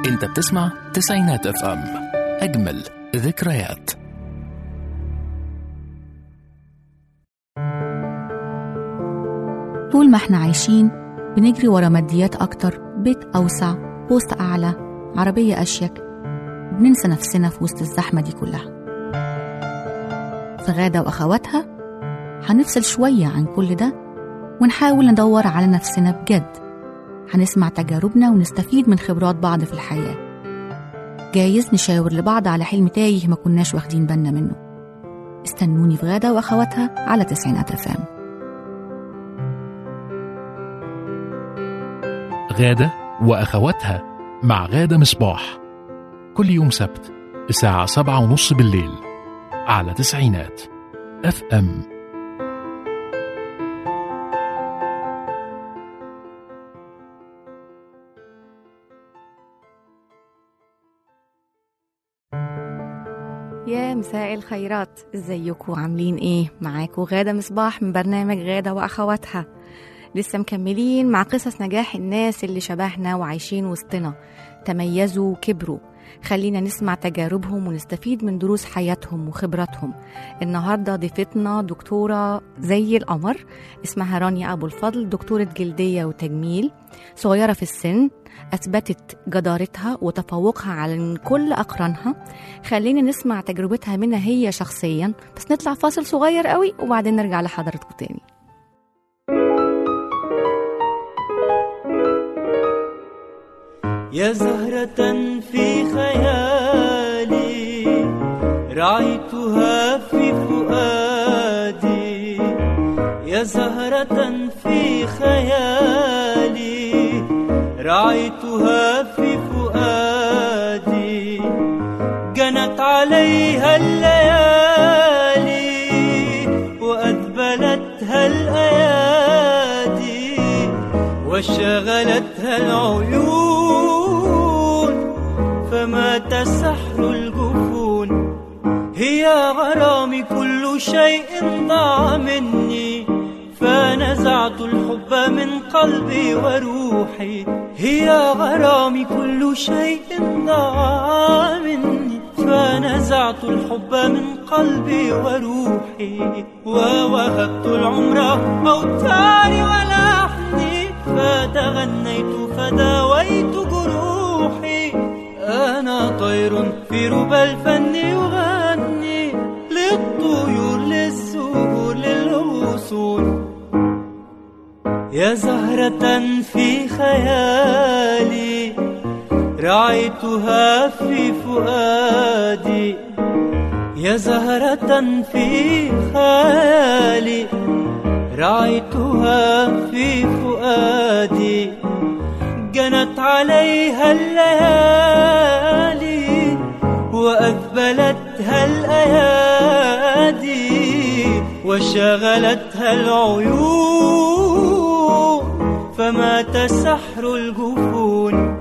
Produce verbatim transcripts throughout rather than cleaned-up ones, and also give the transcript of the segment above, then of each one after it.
انت بتسمع تسعينات اف ام، اجمل ذكريات. طول ما احنا عايشين بنجري ورا ماديات اكتر، بيت اوسع، بوست اعلى، عربية اشيك، بننسى نفسنا في وسط الزحمة دي كلها. في غادة واخواتها هنفصل شوية عن كل ده ونحاول ندور على نفسنا بجد. هنسمع تجاربنا ونستفيد من خبرات بعض في الحياة. جايز نشاور لبعض على حلم تايه ما كناش واخدين بالنا منه. استنوني في غادة واخواتها على تسعينات اف ام. غادة واخواتها مع غادة مصباح، كل يوم سبت الساعة سبعة ونص بالليل على تسعينات اف ام. يا مساء الخيرات، ازيكم عاملين ايه؟ معاكم غادة مصباح من برنامج غادة واخواتها. لسه مكملين مع قصص نجاح الناس اللي شبهنا وعايشين وسطنا، تميزوا وكبروا. خلينا نسمع تجاربهم ونستفيد من دروس حياتهم وخبراتهم. النهاردة ضيفتنا دكتورة زي القمر، اسمها رانيا أبو الفضل، دكتورة جلدية وتجميل، صغيرة في السن، أثبتت جدارتها وتفوقها على كل أقرانها. خلينا نسمع تجربتها منها هي شخصيا، بس نطلع فاصل صغير قوي وبعدين نرجع لحضرتكم تاني. يا زهرة في خيالي رعيتها في فؤادي، يا زهرة في خيالي رعيتها في فؤادي، جنت عليها الليالي وأدبلتها الأيادي وشغلتها العيون، فمات سحر الجفون. هي غرامي كل شيء ضاع مني، فنزعت الحب من قلبي وروحي. هي غرامي كل شيء ضاع مني، فنزعت الحب من قلبي وروحي. ووهبت العمر أوتاري ولحني، فتغنيت فداويت جروحي. أنا طير في ربى الفن يغني، للطيور للزهور للغصون. يا زهرة في خيالي رعيتها في فؤادي، يا زهرة في خيالي رعيتها في فؤادي، جنت عليها الليالي وأذبلتها الأيادي وشغلتها العيون، فمات سحر الجفون.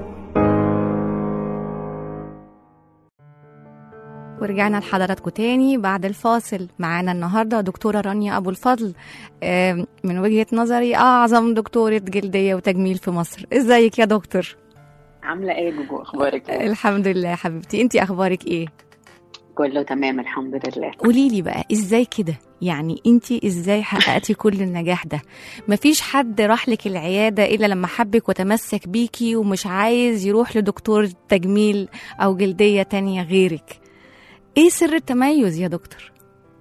ورجعنا لحضراتكم تاني بعد الفاصل. معانا النهاردة دكتورة رانيا أبو الفضل، من وجهة نظري أعظم دكتورة جلدية وتجميل في مصر. إزيك يا دكتور؟ عاملة إيه جوجو؟ أخبارك إيه؟ الحمد لله حبيبتي، أنتي أخبارك إيه؟ كله تمام الحمد لله. قوليلي بقى إزاي كده؟ يعني أنتي إزاي حققتي كل النجاح ده؟ مفيش حد راح لك العيادة إلا لما حبك وتمسك بيكي ومش عايز يروح لدكتور تجميل أو جلدية تانية غيرك. ايه سر التميز يا دكتور؟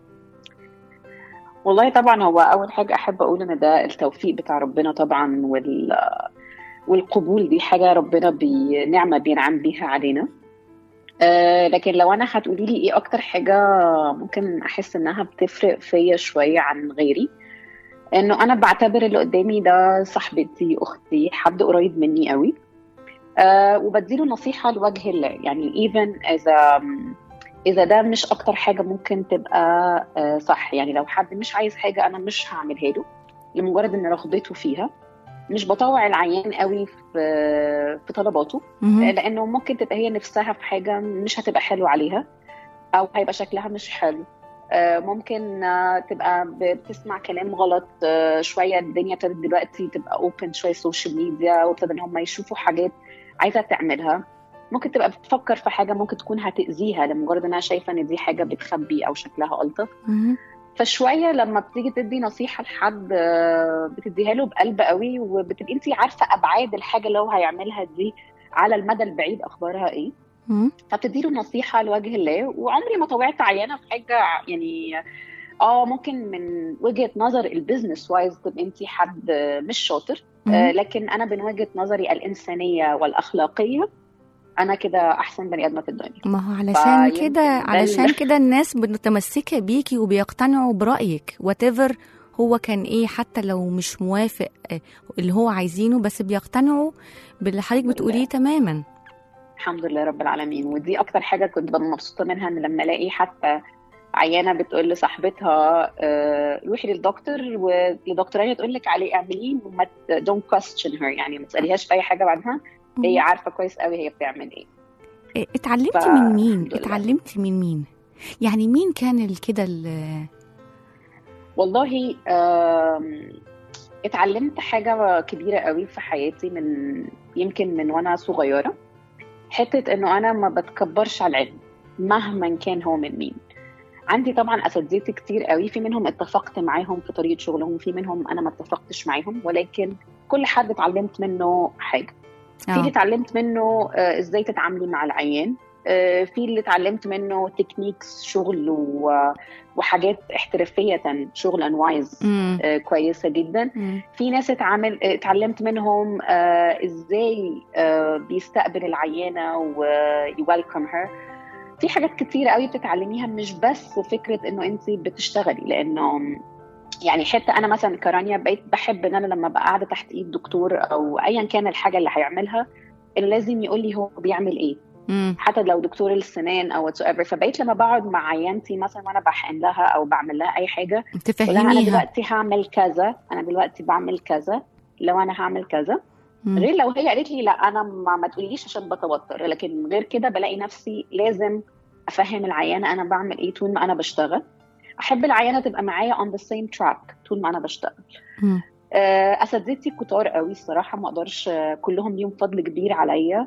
والله طبعا هو اول حاجه احب اقول ان ده التوفيق بتاع ربنا طبعا، وال والقبول دي حاجه ربنا بنعمه بينعم بيها علينا. أه لكن لو انا هتقولي لي ايه اكتر حاجه ممكن احس انها بتفرق فيا شويه عن غيري، انه انا بعتبر اللي قدامي ده صاحبتي، اختي، حد قريب مني قوي. أه وبديله نصيحه لوجه الله، يعني ايفن اذا إذا ده مش أكتر حاجة ممكن تبقى صح. يعني لو حد مش عايز حاجة أنا مش هعملها له لمجرد إن رغبته فيها. مش بطوع العيان قوي في في طلباته، لأنه ممكن تبقى هي نفسها في حاجة مش هتبقى حلو عليها، أو هيبقى شكلها مش حلو. ممكن تبقى بتسمع كلام غلط شوية. الدنيا ابتدت دلوقتي تبقى اوبن شوية، سوشيال ميديا، وابتدى ان هم يشوفوا حاجات عايزة تعملها. ممكن تبقى بتفكر في حاجه ممكن تكون هتاذيها لمجرد انها شايفه ان دي حاجه بتخبي او شكلها الطف. مهم. فشويه لما بتيجي تدي نصيحه لحد آه، بتديها له بقلب قوي، وبتبقي انت عارفه ابعاد الحاجه اللي هو هيعملها دي على المدى البعيد اخبارها ايه، مهم. فبتديله نصيحه لوجه الله. وعمري ما طوعت عيانه في حاجه يعني اه ممكن من وجهه نظر البيزنس وايز تبقى انت حد مش شاطر، آه مهم. لكن انا من وجهه نظري الانسانيه والاخلاقيه انا كده احسن بني ادمه في الدنيا. ما هو علشان فيمكن كده ده علشان ال- كده الناس متمسكة بيكي وبيقتنعوا برأيك whatever هو كان ايه، حتى لو مش موافق آه، اللي هو عايزينه، بس بيقتنعوا باللي حضرتك الحمد بتقوليه لله. تماما. الحمد لله رب العالمين. ودي اكتر حاجه كنت ببقى مبسوطه منها، ان لما الاقي حتى عيانه بتقول لصاحبتها آه، روحي للدكتور ولدكتورانيه تقول لك عليه اعمليه وما دونت كويستشن هير، يعني ما تساليهاش في اي حاجه بعدها، هي مهم. عارفه كويس قوي هي بتعمل ايه. إيه، اتعلمتي من مين فالحمد لله. اتعلمتي من مين يعني مين كان ال- كده ال- والله آم، اتعلمت حاجه كبيره قوي في حياتي من يمكن من وانا صغيره، حته انه انا ما بتكبرش على العلم مهما كان هو من مين. عندي طبعا اساتذتي كتير قوي، في منهم اتفقت معاهم في طريقه شغلهم، في منهم انا ما اتفقتش معاهم، ولكن كل حد اتعلمت منه حاجه. في اللي اه اتعلمت منه آه، ازاي تتعاملي مع العيان، آه، في اللي اتعلمت منه تكنيكس شغل و- وحاجات احترافيه شغل انوايز امم كويسه جدا. أمم. في ناس اتعامل اتعلمت منهم آه، ازاي آه، بيستقبل العيانه ويويلكم هير. في حاجات كتيرة قوي بتتعلميها، مش بس فكرة انه انت بتشتغلي، لانه يعني حتى انا مثلا كرانيا بقيت بحب ان انا لما بقى قاعدة تحت ايد دكتور او ايا كان الحاجة اللي هيعملها، اللي لازم يقول لي هو بيعمل ايه، أمم. حتى لو دكتور السنان او whatsoever. فبقيت لما بقعد مع عيانتي مثلا وانا بحقن لها او بعمل لها اي حاجة، بقول لها انا تفهميها. دلوقتي هعمل كذا، انا دلوقتي بعمل كذا، لو انا هعمل كذا. أمم. غير لو هي قالت لي لا انا ما, ما تقوليش عشان بتوتر، لكن غير كده بلاقي نفسي لازم افهم العيانه انا بعمل ايه طول ما انا بشتغل. احب العيانه تبقى معايا on the same track طول ما انا بشتغل. أمم. آه، اساتذتي كتار قوي الصراحه، ما اقدرش آه، كلهم ليهم فضل كبير عليا،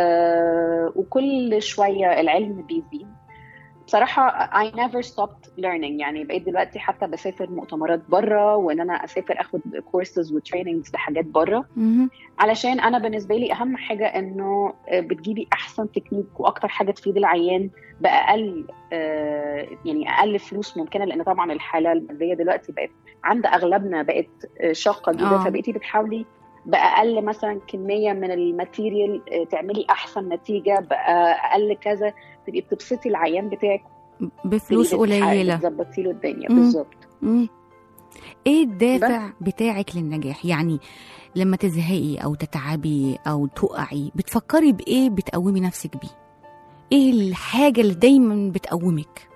آه، وكل شويه العلم بيزيد بصراحة. I never stopped learning. يعني بقيت دلوقتي حتى بسافر مؤتمرات بره، وان انا اسافر اخد courses و trainings لحاجات بره، أمم. علشان انا بالنسبة لي اهم حاجة انه بتجيبي احسن تكنيك واكتر حاجة تفيد العيان باقل آه، يعني اقل فلوس ممكنة، لان طبعا الحالة المادية دلوقتي بقت عند اغلبنا بقت آه، شاقة جدا. آه. فبقيتي بتحاولي باقل مثلا كمية من الماتيريال آه، تعملي احسن نتيجة، باقل كذا تبقي بتبسطي العيان بتاعك بفلوس قليلة. تظبطي له الدنيا. مم. بالظبط. مم. ايه الدافع بتاعك للنجاح؟ يعني لما تزهقي او تتعبي او تقعي بتفكري بايه بتقومي نفسك بيه؟ ايه الحاجة اللي دايما بتقومك؟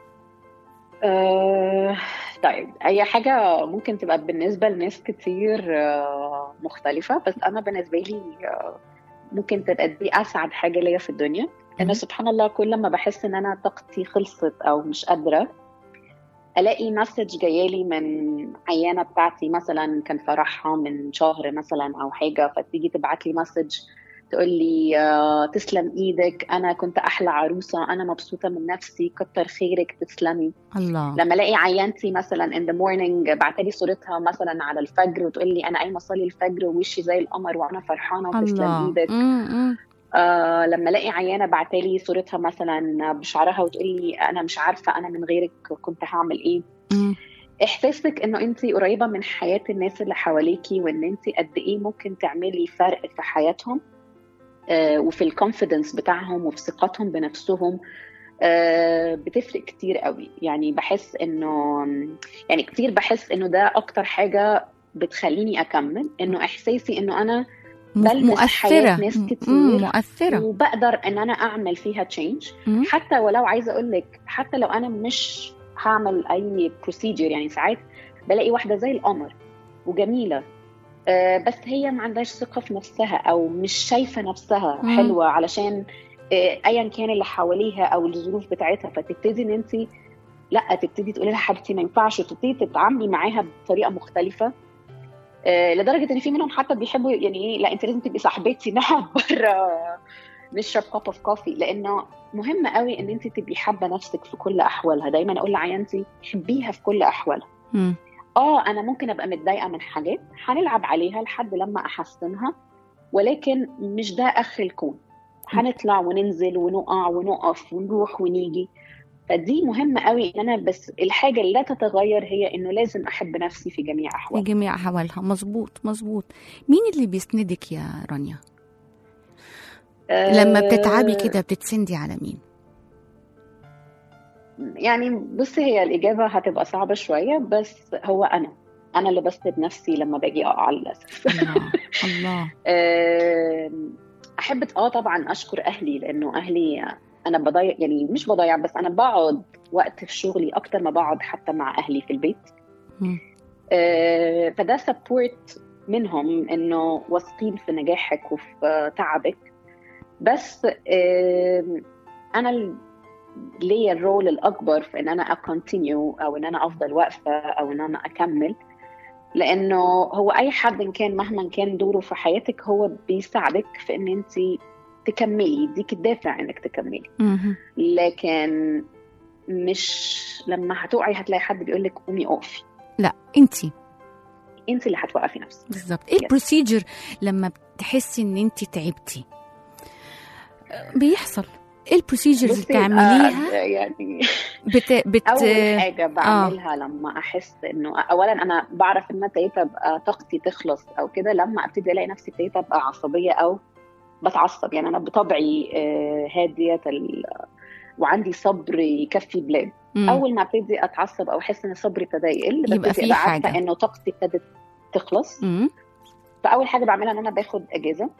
آه، طيب اي حاجه ممكن تبقى بالنسبه لناس كتير آه، مختلفه، بس انا بالنسبه لي آه، ممكن تبقى دي اسعد حاجه ليا في الدنيا. مم. ان سبحان الله كل ما بحس ان انا طاقتي خلصت او مش قادره، الاقي مسج جايالي من عيانه بتاعتي مثلا كان فرحها من شهر مثلا او حاجه، فتيجي تبعت لي مسج تقول لي آه، تسلم ايدك، انا كنت احلى عروسه، انا مبسوطه من نفسي، كتر خيرك، تسلمي. الله. لما الاقي عيانتي مثلا in the morning بعتلي صورتها مثلا على الفجر وتقول لي انا قايمه اصلي الفجر ووشي زي القمر وانا فرحانه وتسلم الله. ايدك. مم. مم. آه لما الاقي عيانه بعتلي صورتها مثلا بشعرها وتقول لي انا مش عارفه انا من غيرك كنت هعمل ايه. مم. احساسك انه انت قريبه من حياه الناس اللي حواليكي، وان انت قد ايه ممكن تعملي فرق في حياتهم آه وفي الكونفيدنس بتاعهم وفي ثقتهم بنفسهم، آه بتفرق كتير قوي. يعني بحس انه يعني كتير بحس انه ده اكتر حاجه بتخليني اكمل، انه احساسي انه انا بلمس حياة مؤثرة. ناس كتير مم. مؤثرة. وبقدر ان انا اعمل فيها تشينج. مم. حتى ولو عايزه اقول لك، حتى لو انا مش هعمل اي بروسيجر، يعني ساعات بلاقي واحده زي القمر وجميله آه بس هي ما عندهاش ثقه في نفسها او مش شايفه نفسها مم. حلوه علشان آه ايا كان اللي حواليها او الظروف بتاعتها، فتبتدي ان انت لا تبتدي تقولي لها حبيبتي ما ينفعش، وتبتدي تتعاملي معاها بطريقه مختلفه. آه لدرجه ان في منهم حتى بيحبوا يعني ايه، لا انت لازم تبقي صاحبتي نقعد بره نشرب كوب اوف كوفي، لانه مهم قوي ان انت تبقي حابه نفسك في كل احوالها. دايما اقول لعيانتي حبيها في كل احوالها. مم. اه انا ممكن ابقى متضايقه من حاجات، هنلعب عليها لحد لما احسنها، ولكن مش ده اخر الكون. هنطلع وننزل ونقع ونقف ونروح ونيجي. فدي مهمه قوي ان انا، بس الحاجه اللي لا تتغير هي انه لازم احب نفسي في جميع في احوالها. جميع أحوالها. مظبوط مظبوط. مين اللي بيسندك يا رانيا أه لما بتتعبي كده؟ بتتسندي على مين؟ يعني بصي، هي الإجابة هتبقى صعبة شوية، بس هو أنا أنا اللي بسند نفسي لما باجي أقع للأسف. الله الله. أه أحب آه طبعا أشكر أهلي، لأنه أهلي أنا بضيع، يعني مش بضيع بس أنا بقعد وقت في شغلي أكتر ما بقعد حتى مع أهلي في البيت. أه فده سبورت منهم، إنه واثقين في نجاحك وفي تعبك. بس أه أنا ليا الرول الأكبر في إن أنا أكونتينيو، أو إن أنا أفضل واقفة، أو إن أنا أكمل. لأنه هو أي حد إن كان مهما كان دوره في حياتك هو بيساعدك في إن أنت تكملي، يديك الدافع إنك تكملي. لكن مش لما هتقعي هتلاقي حد بيقولك قومي أقفي، لا انتي انت اللي هتوقفي نفسك. بالظبط. ايه البروسيجر لما بتحسي ان انت تعبتي بيحصل؟ ايه البروسيجرز اللي بتعمليها؟ آه يعني بت... بت... اول حاجه بعملها آه. لما احس انه اولا انا بعرف ان انا ابتديت ابقى طاقتي تخلص او كده، لما ابتدي الاقي نفسي ابتديت ابقى عصبيه او بتعصب. يعني انا بطبعي آه هاديه ال... وعندي صبر يكفي بلاد. مم. اول ما ابتدي اتعصب او احس ان صبري ابتدى يقل، يبقى في حاجه انه طاقتي ابتدت تخلص. مم. فاول حاجه بعملها ان انا باخد اجازه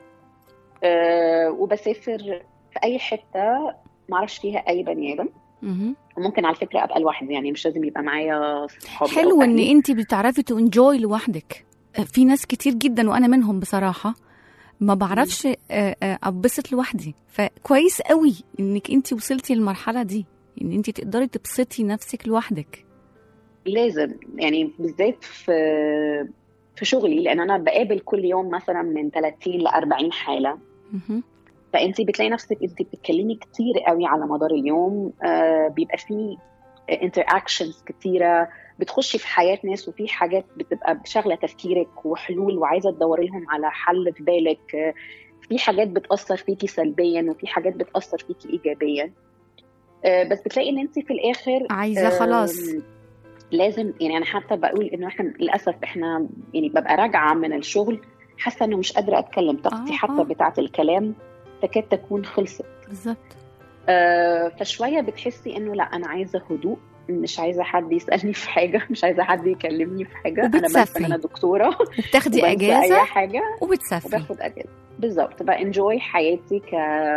أه وبسافر في اي حته ما اعرفش فيها اي بني ادم. وممكن على فكره ابقى لوحدي، يعني مش لازم يبقى معايا صحابي. حلو ان انت بتعرفي تنجوي لوحدك. في ناس كتير جدا وانا منهم بصراحه ما بعرفش ابسط لوحدي، فكويس قوي انك انت وصلتي للمرحله دي ان انت تقدري تبسطي نفسك لوحدك. لازم يعني بالذات في في شغلي، لان انا بقابل كل يوم مثلا من ثلاثين لأربعين حاله. م- فانت بتلاقي نفسك انت بتتكلمي كتير قوي على مدار اليوم. آه بيبقى فيه انتراكشنز كتيره، بتخشي في حياه ناس، وفي حاجات بتبقى شغله تفكيرك وحلول وعايزه تدوري لهم على حل في بالك. آه في حاجات بتاثر فيكي سلبيا وفي حاجات بتاثر فيكي ايجابيا. آه بس بتلاقي ان انت في الاخر عايزه آه خلاص لازم. يعني انا حتى بقول انه احنا للاسف احنا يعني ببقى راجعه من الشغل حاسه انه مش قادره اتكلم، طاقتي آه حتى آه. بتاعه الكلام تكاد تكون خلصت. بالظبط. آه فشويه بتحسي انه لا انا عايزه هدوء، مش عايزه حد يسالني في حاجه، مش عايزه حد يكلمني في حاجه. انا بس انا دكتوره وبتاخدي اجازه اي حاجه وبتسافري. وباخد اجازه بالظبط. بانجوي حياتي ك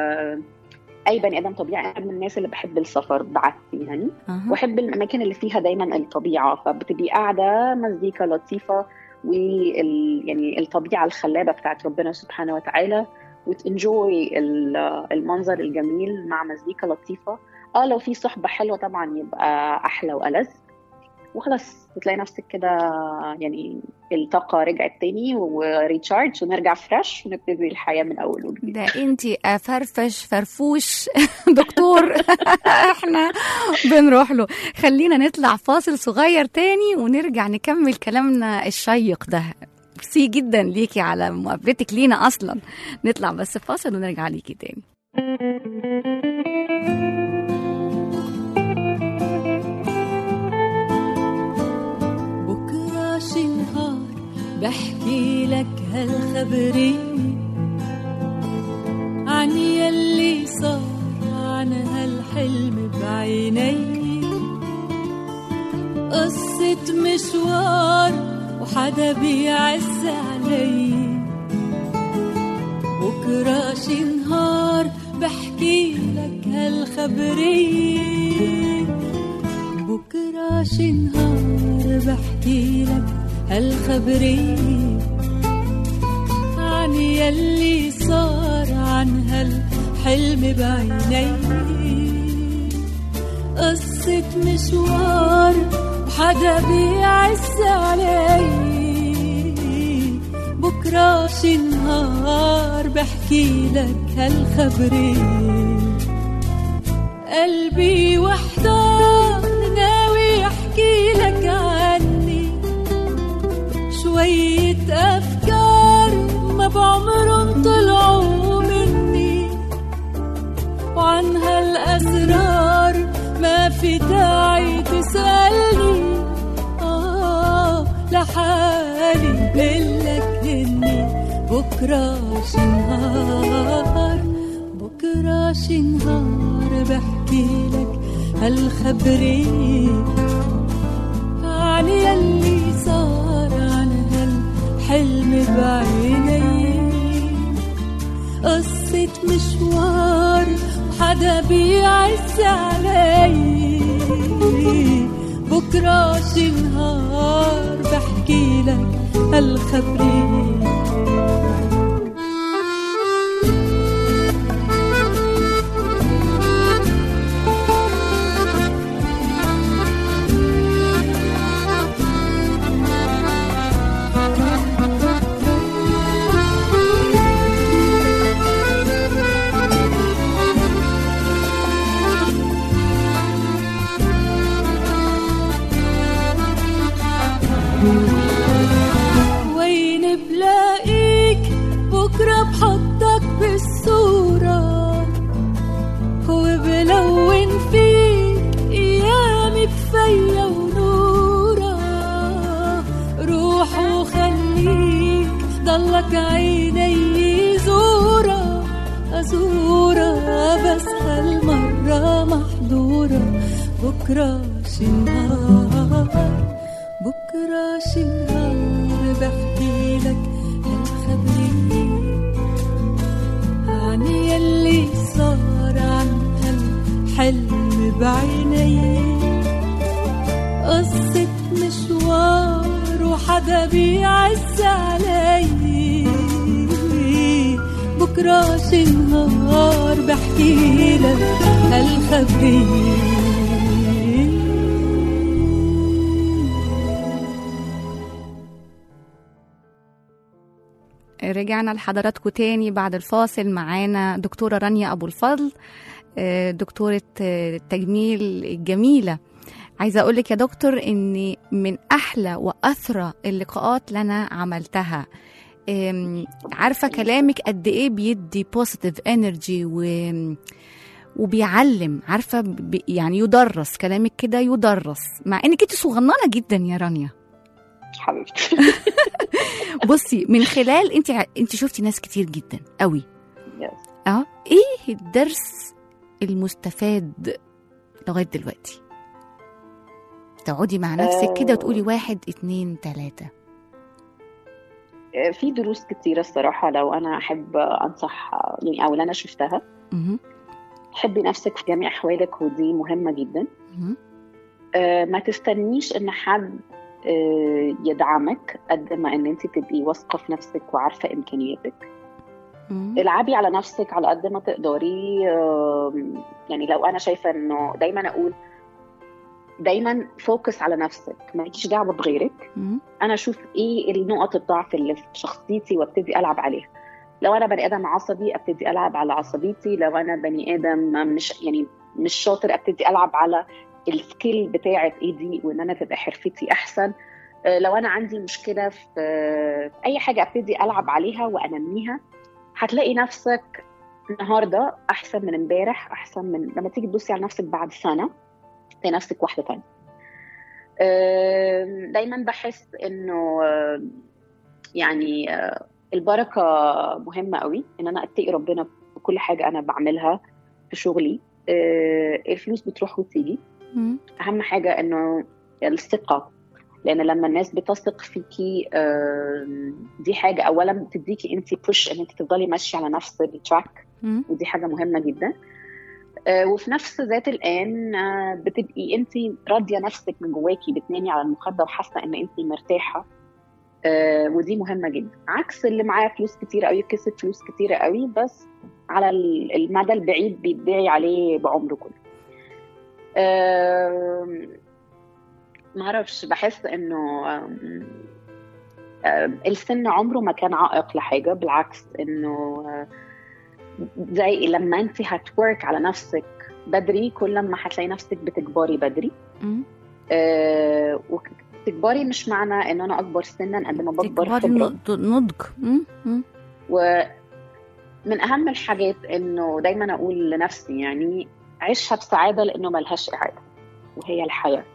اي بني ادم طبيعي. انا من الناس اللي بحب السفر بعدتي يعني أه. واحب الاماكن اللي فيها دايما الطبيعه، فبتبقي قاعده مزيكا لطيفه وال يعني الطبيعه الخلابه بتاعت ربنا سبحانه وتعالى، وتنجوي المنظر الجميل مع مزيكا لطيفه. اه لو في صحبه حلوه طبعا يبقى احلى والذ، وخلاص بتلاقي نفسك كده يعني الطاقه رجعت تاني وريتشارج، ونرجع فريش ونبتدي الحياه من اول وجديد. ده انتي فرفش فرفوش دكتور. احنا بنروح له. خلينا نطلع فاصل صغير تاني ونرجع نكمل كلامنا الشيق ده. ميرسي جدا ليكي على مقابلتك لينا اصلا. نطلع بس فاصل ونرجع ليكي تاني. بكرة شي نهار بحكي لك هالخبري عن يلي صار، عن هالحلم بعيني، قصة مشوار وحدا بيعز علي. بكرة شي نهار بحكي لك هالخبري، بكرة شي نهار بحكي لك هالخبري عن يلي صار، عن هالحلم بعيني، قصة مشوار وحدا بيعز علي. بكرة شي نهار بحكي لك هالخبرين. قلبي وحدان ناوي احكي لك عني شوية أفكار ما بعمرن طلعوا مني، وعن هالأسرار ما في داعي تسألني. آه لحالي بقلك هني بكرة شي نهار، بكرة شي نهار بحكي لك هالخبرين عن يلي صار، عن هالحلم بعيني. قصة مشوار وحدا بيعز علي، بكرة شي نهار بحكي لك هالخبرين. وين بلاقيك بكرة بحطك بالصورة، وبلون فيك أيامي بفيا ونورة. روح وخليك ضلك عيني زورة أزورة، بس هالمرة محظورة. بكرة شي نهار، بكرة شي نهار بحكي لك هالخبرين عن يلي صار، عن هالحلم بعيني. قصة مشوار وحدا بيعز علي، بكرة شي نهار بحكي لك هالخبرين. رجعنا لحضراتكم تاني بعد الفاصل. معانا دكتورة رانيا أبو الفضل، دكتورة التجميل الجميلة. عايزة أقولك يا دكتور إن من أحلى وأثرى اللقاءات اللي أنا عملتها. عارفة كلامك قد إيه بيدي positive energy و... وبيعلم، عارفة ب... يعني يدرس كلامك كده، يدرس مع إنك أنت صغننة جدا يا رانيا حبيبتي. بصي من خلال انت انت شفتي ناس كتير جدا قوي. اه ايه الدرس المستفاد لغايه دلوقتي؟ تقعدي مع نفسك كده وتقولي واحد اتنين تلاتة. في دروس كتيرة الصراحة لو أنا أحب أنصح يعني، أو اللي أنا شفتها. م- حبي نفسك في جميع أحوالك، ودي مهمة جدا. آه ما تستنيش إن حد يدعمك قد ما ان انت تبقي واثقه في نفسك وعارفه امكانياتك. مم. العبي على نفسك على قد ما تقدري. يعني لو انا شايفه انه دايما اقول دايما فوكس على نفسك، مالكيش دعوه بغيرك. مم. انا اشوف ايه النقط الضعف اللي في شخصيتي وابتدي العب عليها. لو انا بني ادم عصبي ابتدي العب على عصبيتي، لو انا بني ادم مش يعني مش شاطر ابتدي العب على السكيل بتاعت ايدي وان انا تبقى حرفتي احسن. لو انا عندي مشكله في اي حاجه ابتدي العب عليها وانميها. هتلاقي نفسك النهارده احسن من امبارح، احسن من لما تيجي تبصي على نفسك بعد سنه تلاقي نفسك واحده ثانيه. دايما بحس انه يعني البركه مهمه قوي، ان انا اتقي ربنا بكل حاجه انا بعملها في شغلي. الفلوس بتروح وتيجي. اهم حاجه انه الثقه، لان لما الناس بتثق فيكي دي حاجه اولا بتديكي انت بوش ان انت تفضلي ماشيه على نفس التراك، ودي حاجه مهمه جدا. وفي نفس ذات الان بتبقي انت راضيه نفسك من جواكي، بتنامي على المخده وحاسه ان انت مرتاحه، ودي مهمه جدا. عكس اللي معاه فلوس كتير قوي كسب فلوس كتير قوي بس على المدى البعيد بيدعي عليه بعمره كله. ما اعرفش، بحس انه آه، السن عمره ما كان عائق لحاجة، بالعكس إنه آه، زي لما أنت هتورك على نفسك بدري كل ما هتلاقي نفسك بتكبري بدري. مم. آه، وتكبري مش معنى إن أنا أكبر سنا قد ما بكبر تكبري خبرة. نض- نضج. مم. مم. ومن أهم الحاجات إنه دايما أقول لنفسي يعني عيشها بسعادة، لأنه ملهاش إعادة وهي الحياة.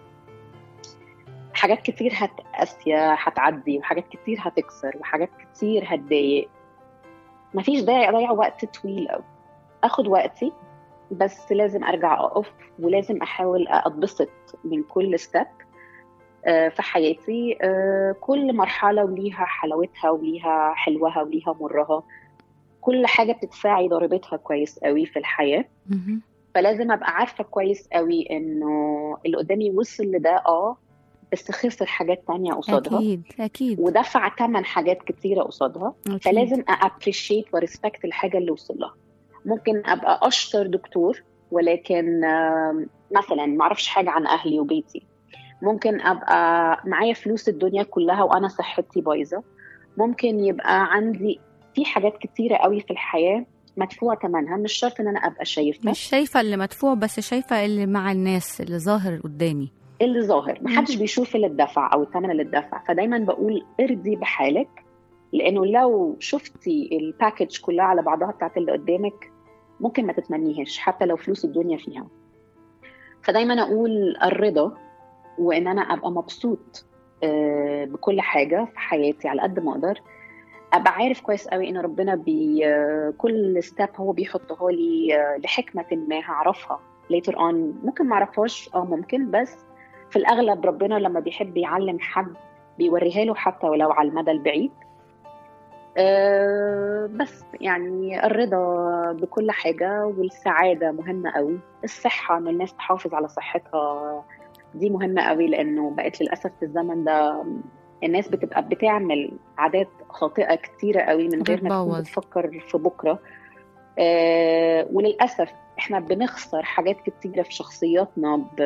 حاجات كتير هتقاسية هتعدي، وحاجات كتير هتكسر، وحاجات كتير هتضايق. مفيش داعي أضيع وقت طويل أوي. أخد وقتي، بس لازم أرجع أقف، ولازم أحاول أتبسط من كل ستيب في حياتي. آه، كل مرحلة وليها حلاوتها وليها حلوها وليها مرها. كل حاجة بتدفعي ضريبتها كويس قوي في الحياة. مهم. فلازم أبقى عارفة كويس قوي إنه اللي قدامي وصل لده آه بس خسر حاجات تانية قصادها، أكيد أكيد ودفع ثمن حاجات كتيرة قصادها. أكيد. فلازم أابريشيت وريسبكت الحاجة اللي وصل لها. ممكن أبقى أشطر دكتور، ولكن آم، مثلا ما أعرفش حاجة عن أهلي وبيتي. ممكن أبقى معايا فلوس الدنيا كلها وأنا صحتي بايظة. ممكن يبقى عندي في حاجات كتيرة قوي في الحياة مدفوع ثمنها، مش شرط إن أنا أبقى شايفها. مش شايفة اللي مدفوع، بس شايفة اللي مع الناس اللي ظاهر قدامي. اللي ظاهر محدش بيشوف اللي اتدفع أو الثمن اللي اتدفع. فدايما بقول ارضي بحالك، لأنه لو شفتي الباكج كلها على بعضها بتاعت اللي قدامك ممكن ما تتمنيهش حتى لو فلوس الدنيا فيها. فدايما أقول الرضا، وإن أنا أبقى مبسوط آه، بكل حاجة في حياتي على قد ما أقدر. أبقى عارف كويس قوي إن ربنا بي آه، كل ستيب هو بيحطها لي آه، لحكمة ما هعرفها later on. ممكن ما أعرفهاش أو ممكن، بس في الأغلب ربنا لما بيحب يعلم حد بيوريها له حتى ولو على المدى البعيد. أه بس يعني الرضا بكل حاجة، والسعادة مهمة قوي. الصحة، إن الناس تحافظ على صحتها، دي مهمة قوي. لأنه بقت للأسف في الزمن ده الناس بتبقى بتعمل عادات خاطئة كتيرة قوي من غير ما تكون بتبوظ. بتفكر في بكرة. أه وللأسف إحنا بنخسر حاجات كتيرة في شخصياتنا. ب...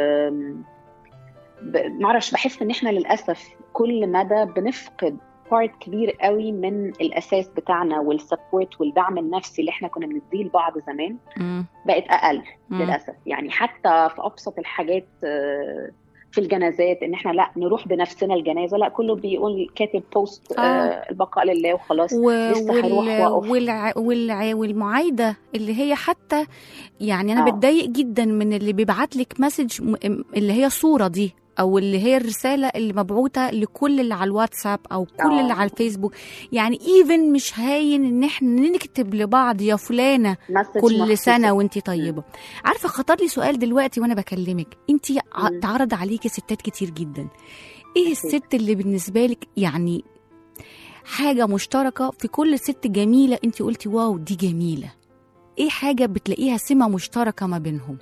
ب... معرفش، بحس إن إحنا للأسف كل مدى بنفقد بارت كبير قوي من الأساس بتاعنا، والسبورت والدعم النفسي اللي إحنا كنا بنديه لبعض زمان. مم. بقت أقل مم. للأسف. يعني حتى في أبسط الحاجات آه، في الجنازات، إن إحنا لا نروح بنفسنا الجنازة، لا كله بيقول كاتب بوست آه. آه، البقاء لله وخلاص. و... لسه هروح وال... وأقف. والع... والع... والمعايدة اللي هي حتى يعني أنا آه. بتضايق جدا من اللي بيبعت لك مسج م... اللي هي صورة دي، أو اللي هي الرسالة اللي مبعوثة لكل اللي على الواتساب أو كل آه. اللي على الفيسبوك. يعني إيفن مش هاين إن إحنا نكتب لبعض يا فلانة مسج كل مخصوصة. سنة وانتي طيبة. عارفة خطر لي سؤال دلوقتي وانا بكلمك، انتي ع- مم. تعرض عليكي ستات كتير جدا. ايه الست اللي بالنسبة لك يعني حاجة مشتركة في كل ست جميلة انتي قلتي واو دي جميلة؟ ايه حاجة بتلاقيها سمة مشتركة ما بينهم؟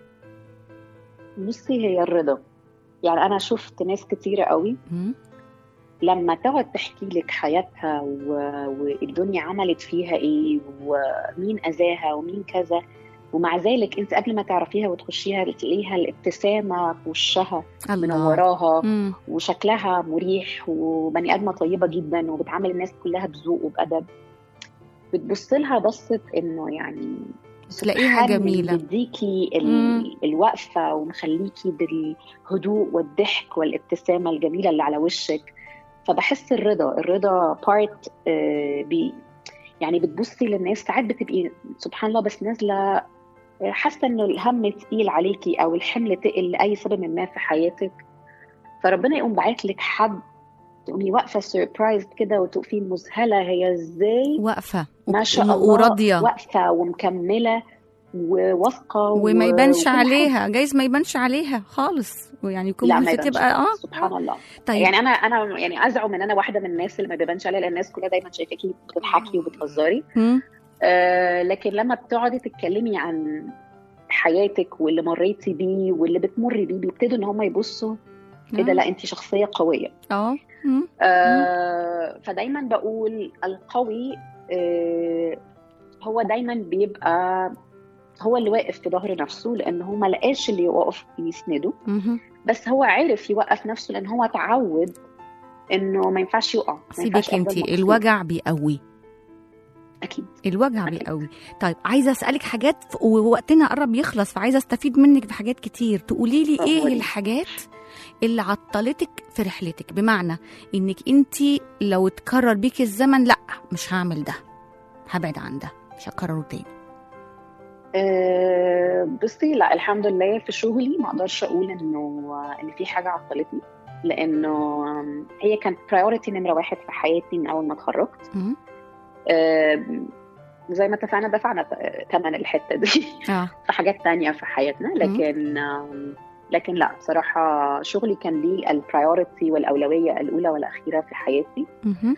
بصي، هي الرضا. يعني أنا شفت ناس كتيرة قوي مم؟ لما تقعد تحكي لك حياتها و... والدنيا عملت فيها ايه، ومين اذاها ومين كذا، ومع ذلك انت قبل ما تعرفيها وتخشيها تلاقيها الابتسامه في وشها من الله. وراها، مم. وشكلها مريح، وبني ادمه طيبه جدا، وبتعامل الناس كلها بذوق وبادب. بتبص لها بصت انه يعني تلاقيها سبحان جميلة. اللي بيديكي مم. ال... الوقفه، ومخليكي بالهدوء والضحك والابتسامه الجميله اللي على وشك. فبحس الرضا الرضا بارت آه بي يعني بتبصي للناس ساعات بتبقي سبحان الله بس نازله حاسه انه الهم تقيل عليكي او الحمل تقل لاي سبب ما في حياتك، فربنا يقوم باعت لك حد تقومي واقفه سربرايز كده وتقفي مذهله هي ازاي واقفة ما شاء الله وراضية واقفه ومكمله وواثقه وما و- يبانش وكل حاجة. عليها، جايز ما يبانش عليها خالص، ويعني يكون لا ما ممكن يبانش. تبقى اه سبحان الله. طيب يعني انا انا يعني ازعم ان انا واحده من الناس اللي ما بيبانش عليها، لان الناس كلها دايما شايفاكي بتضحكي وبتهزري. مم. آه لكن لما بتقعدي تتكلمي عن حياتك واللي مريتي بيه واللي بتمري بيه، بيبتدوا ان هم يبصوا ايه ده، لا انت شخصيه قويه. اه مم. آه فدايما بقول القوي آه هو دايما بيبقى هو اللي واقف في ظهر نفسه، لان هو ما لقاش اللي يوقف يسنده، مهم. بس هو عرف يوقف نفسه لان هو اتعود انه ما ينفعش يقع، ما سيبك ينفعش انت، أفضل مبسوط. الوجع بيقوي، اكيد. الوجع بيقوي. طيب عايزه اسالك حاجات ووقتنا قرب يخلص، فعايزه استفيد منك بحاجات كتير. تقولي لي ايه قولي. الحاجات اللي عطلتك في رحلتك، بمعنى انك انت لو اتكرر بيكي الزمن لا مش هعمل ده، هبعد عن ده، مش هكرره تاني. أه بصي، لا الحمد لله في شغلي ما اقدرش اقول انه ان في حاجه عطلتني، لانه هي كانت برايورتي نمره واحد في حياتي من اول ما اتخرجت. مم. أه زي ما اتفقنا دفعنا ثمن الحته دي اه في حاجات تانية في حياتنا، لكن آم، لكن لا بصراحه شغلي كان ليه البرايورتي والاولويه الاولى والاخيره في حياتي. مهم.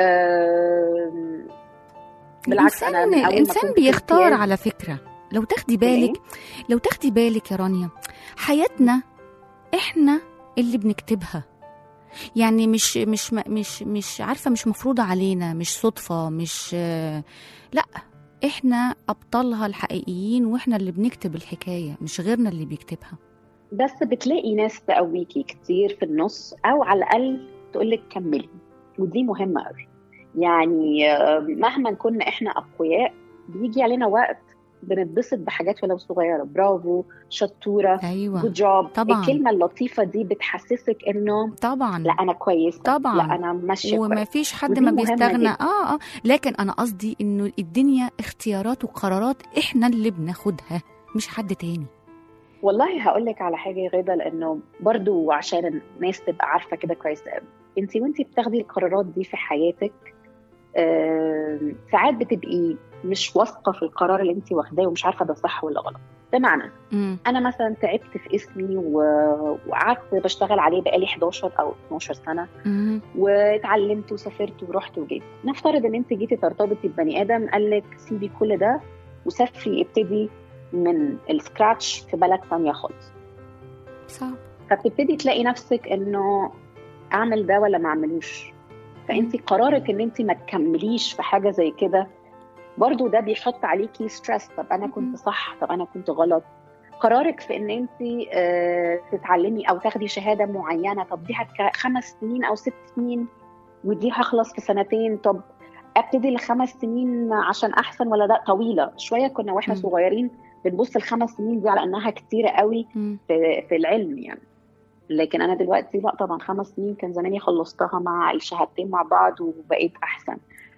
آم، بالعكس انا الانسان من أول ما الانسان كنت في بيختار امتياز- على فكره. لو تاخدي بالك لو تاخدي بالك يا رانيا، حياتنا احنا اللي بنكتبها، يعني مش مش مش مش عارفه، مش مفروضه علينا، مش صدفه، مش لا، احنا ابطالها الحقيقيين، واحنا اللي بنكتب الحكايه، مش غيرنا اللي بيكتبها. بس بتلاقي ناس تقويكي كتير في النص، او على الاقل تقولك كملي، ودي مهمه قوي. يعني آه، مهما كنا احنا اقوياء بيجي علينا وقت بنتبسط بحاجات ولو صغيره، برافو، شطوره، ايوه جود جوب. طبعاً. الكلمه اللطيفه دي بتحسسك انه طبعا لا انا كويسه، طبعاً. لا انا ماشيه وما كويس. فيش حد ودي ما مهمة بيستغنى. جداً. اه اه لكن انا قصدي انه الدنيا اختيارات وقرارات احنا اللي بناخدها، مش حد تاني. والله هقول لك على حاجه يا غاده، لانه برضو عشان الناس تبقى عارفه كده كويس قوي، انت وانت بتاخدي القرارات دي في حياتك آه، ساعات بتبقي مش واثقه في القرار اللي انت واخداه ومش عارفه ده صح ولا غلط. بمعنى مم. انا مثلا تعبت في اسمي و- وقعدت بشتغل عليه بقالي حداشر او اتناشر سنه، مم. واتعلمت وسافرت ورحت وجيت. نفترض ان انت جيتي ترتبطي ببني ادم قال لك سيبي كل ده وسافري، ابتدي من السكراتش في بلد ثانيه خالص. صعب. فبتبتدي تلاقي نفسك انه اعمل ده ولا ما اعملوش. فانت قرارك ان انت ما تكمليش في حاجه زي كده برضو ده بيحط عليكي ستريس. طب انا كنت صح، طب انا كنت غلط. قرارك في ان انت آه تتعلمي او تاخدي شهاده معينه، طب دي هتك خمس سنين او ست سنين ودي هخلص في سنتين، طب ابتدي لخمس سنين عشان احسن ولا ده طويله شويه. كنا واحنا مم. صغيرين بنبص الخمس سنين دي على انها كتيره قوي مم. في, في العلم يعني، لكن انا دلوقتي لا طبعا خمس سنين كان زماني خلصتها مع الشهادتين مع بعض وبقيت احسن.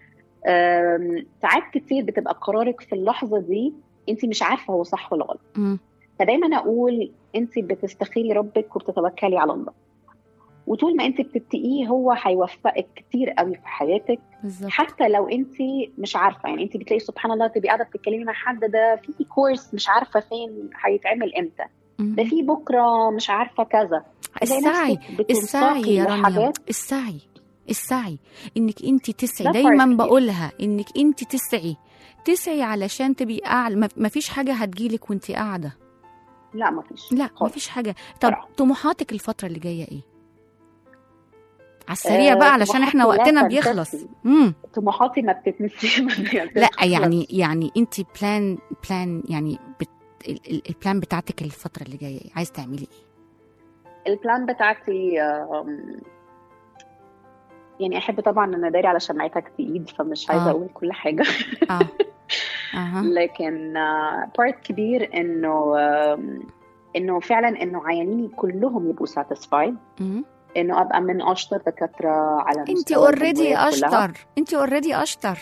أم، ساعات كتير بتبقى قرارك في اللحظه دي انت مش عارفه هو صح ولا غلط. مم. فدايما اقول انت بتستخيري ربك وبتتوكلي على الله، وطول ما انت بتتقيه هو هيوفقك كتير قوي في حياتك. بالظبط. حتى لو انت مش عارفه، يعني انت بتلاقي سبحان الله تبقي قاعده بتتكلمي مع حد ده في كورس مش عارفه فين هيتعمل امتى، مم. ده في بكره مش عارفه كذا. تلاقي السعي نفسك بتنساقي السعي يا رانيا، لحاجات. السعي السعي انك انت تسعي. ده دايما part بقولها انك انت تسعي تسعي علشان تبقي اعلى. ما- ما فيش حاجه هتجيلك وانت قاعده، لا ما فيش لا ما خالص. فيش حاجه. طب صراحة. طموحاتك الفتره اللي جايه ايه على السريع آه، بقى علشان احنا طموحاتي لا وقتنا بيخلص. تنتهي. امم طموحاتي ما بتتنسي لا يعني يعني انت بلان بلان يعني بت... ال- ال- البلان بتاعتك الفتره اللي جايه ايه؟ عايز تعملي ايه؟ البلان بتاعتي آم، يعني احب طبعا ان اداري على شمعتك تقيد، فمش عايزه آه. اقول كل حاجه. اه اها لكن بارت كبير انه آم، انه فعلا انه عيانيني كلهم يبقوا ساتيسفايد، مم. انه ابقى من اشطر دكاتره على انت مستوى اوريدي الجمهورية كلها. اشطر، انت اوريدي اشطر.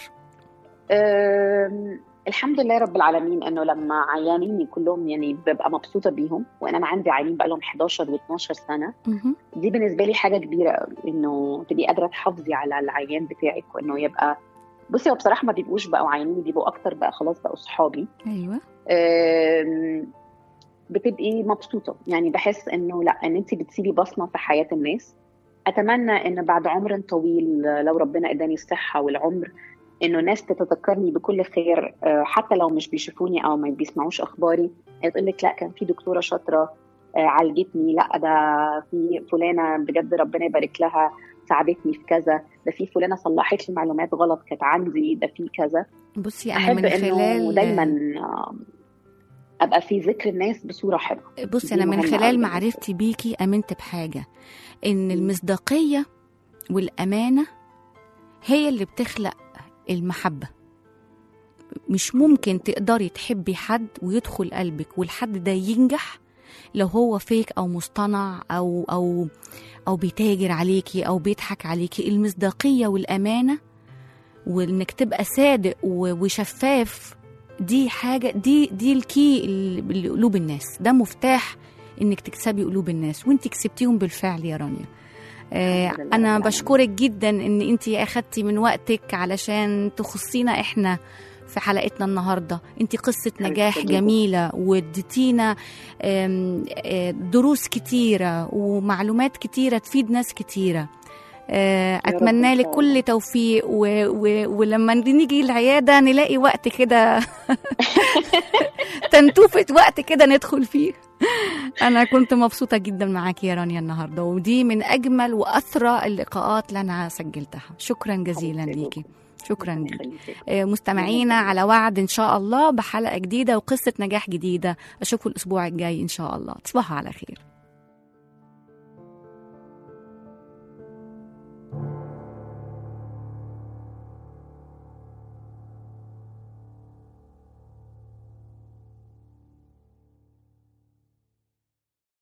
أم، الحمد لله رب العالمين انه لما عيانيني كلهم يعني ببقى مبسوطه بيهم، وان انا عندي عيانين بقى لهم حداشر واتناشر سنه. مهم. دي بالنسبه لي حاجه كبيره قوي، انه تبقي قادره تحافظي على العيان بتاعك، وانه يبقى بصي هو بصراحه ما بيبقوش بقوا عيانين، بيبقوا اكتر بقى خلاص بقوا صحابي. ايوه أم، بتبقي مبسوطه، يعني بحس انه لا ان انت بتسيبي بصمه في حياه الناس. اتمنى ان بعد عمر طويل لو ربنا اداني الصحه والعمر انه الناس تتذكرني بكل خير، آه، حتى لو مش بيشوفوني او ما بيسمعوش اخباري، تقول لك لا كان في دكتوره شاطره آه، عالجتني، لا ده في فلانه بجد ربنا يبارك لها ساعدتني في كذا، ده في فلانه صلحت لي معلومات غلط كانت عندي، ده في كذا. بصي انا احب من انه خلال دايما آه، ابقى في ذكر الناس بصوره حلوه. بصي دي انا من مهمة أوي خلال بالنسبة معرفتي بيكي امنت بحاجه، ان المصداقيه والأمانة هي اللي بتخلق المحبة. مش ممكن تقدري تحبي حد ويدخل قلبك والحد ده ينجح لو هو فيك أو مصطنع أو أو أو بيتاجر عليكي أو بيضحك عليكي. المصداقية والأمانة وإنك تبقى صادق وشفاف، دي حاجة، دي دي الكي لقلوب الناس، ده مفتاح إنك تكسبي قلوب الناس، وإنت كسبتيهم بالفعل يا رانيا. آه أنا بشكرك جدا إن أنت أخدتي من وقتك علشان تخصينا إحنا في حلقتنا النهاردة. انت قصة نجاح جميلة واديتينا دروس كتيرة ومعلومات كتيرة تفيد ناس كتيرة. اتمنى لك كل توفيق و... و... ولما نيجي العيادة نلاقي وقت كده تنتوفة وقت كده ندخل فيه. انا كنت مبسوطة جدا معاكي يا رانيا النهاردة، ودي من اجمل واثرى اللقاءات اللي انا سجلتها. شكرا جزيلا ليكي. شكرا لك. مستمعينا على وعد إن شاء الله بحلقة جديدة وقصة نجاح جديدة. أشوفكم الأسبوع الجاي إن شاء الله. تصبحوا على خير.